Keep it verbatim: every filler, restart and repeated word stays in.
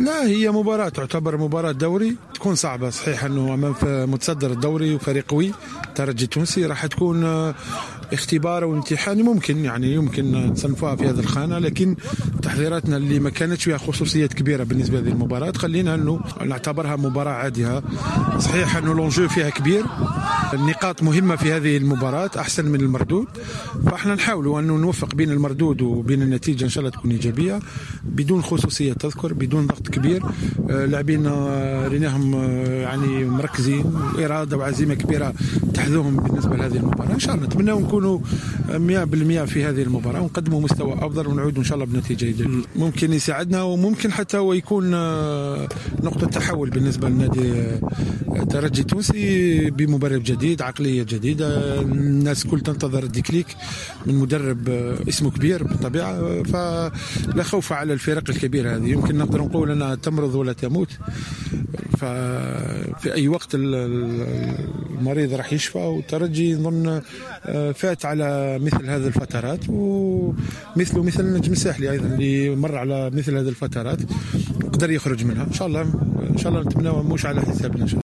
لا، هي مباراة تعتبر مباراة دوري، تكون صعبة صحيح أنه أمام متصدر الدوري وفريق قوي ترجي التونسي، راح تكون اختبار وامتحان ممكن يعني يمكن نصنفوها في هذه الخانة، لكن تحضيراتنا اللي ما كانتش فيها خصوصيات كبيرة بالنسبة لهذه المباراة خلينا أنه نعتبرها مباراة عادية. صحيح أنه لونجو فيها كبير، النقاط مهمة في هذه المباراة أحسن من المردود، فإحنا نحاولوا أنه نوفق بين المردود وبين النتيجة إن شاء الله تكون إيجابية بدون خصوصية تذكر، بدون ضغط كبير. لاعبين ريناهم يعني مركزين، إرادة وعزيمة كبيرة تحذوهم بالنسبة لهذه المباراة. إن شاء الله نتمنى نكونوا مئة بالمئة في هذه المباراة ونقدموا مستوى أفضل ونعود إن شاء الله بنتيجة إيجابية. ممكن يساعدنا وممكن حتى هو يكون نقطة تحول بالنسبة للنادي الترجي التونسي بمدرب جديد، عقلية جديدة، الناس كل تنتظر الديكليك من مدرب اسمه كبير بالطبيعة، فلا خوف على الفرق الكبيرة هذه. يمكن نقدر نقول أنها تمرض ولا تموت، ففي أي وقت المريض راح يشفى، والترجي نظن فات على مثل هذه الفترات، ومثله مثل النجم الساحلي أيضا اللي مر على مثل هذه الفترات قدر يخرج منها. إن شاء الله إن شاء الله نتمنى مش على حسابنا.